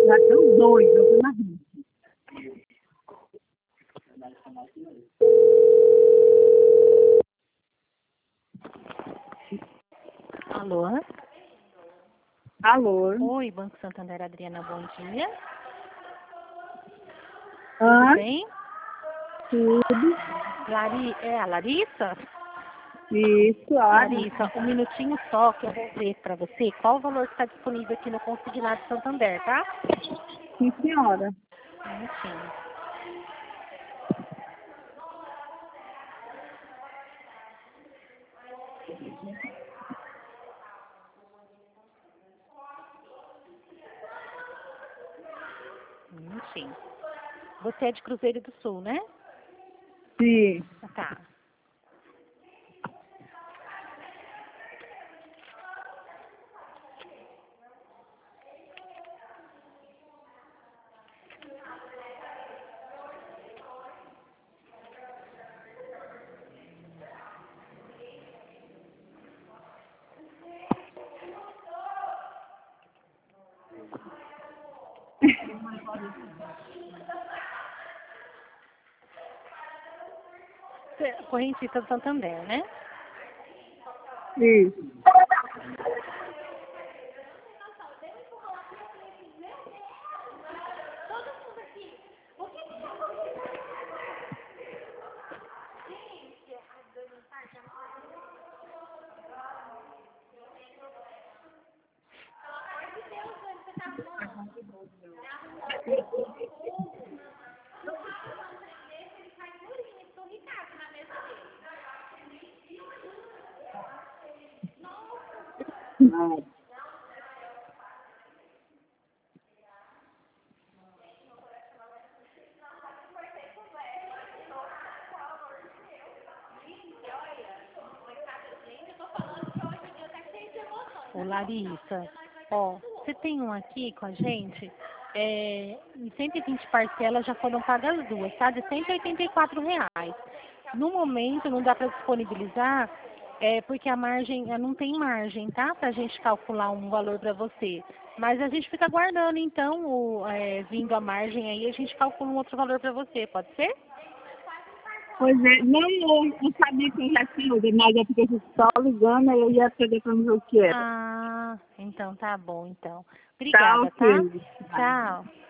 Já estão doidos, eu na rua. Alô? Alô? Oi, Banco Santander, Adriana, bom dia. Hã? Tudo bem? Tudo. É a Larissa? Isso, olha. Larissa, um minutinho só que eu vou ver para você qual o valor que está disponível aqui no Consignado Santander, tá? Sim, senhora. Um minutinho. Um minutinho. Você é de Cruzeiro do Sul, né? Sim. Tá. Correntista do Santander, né? Isso. Ô, Larissa, ó, você tem um aqui com a gente, em 120 parcelas já foram pagas as duas, tá? De R$ 184. No momento não dá para disponibilizar, porque a margem, não tem margem, tá? Pra gente calcular um valor para você. Mas a gente fica aguardando, então, vindo a margem aí, a gente calcula um outro valor para você, pode ser? Pois é, eu sabia que eu já tinha, mas é porque eu só ligando, aí eu ia pegar pra ver o que era. Ah, então tá bom, então. Tá, Obrigada, tá? ok. Tchau.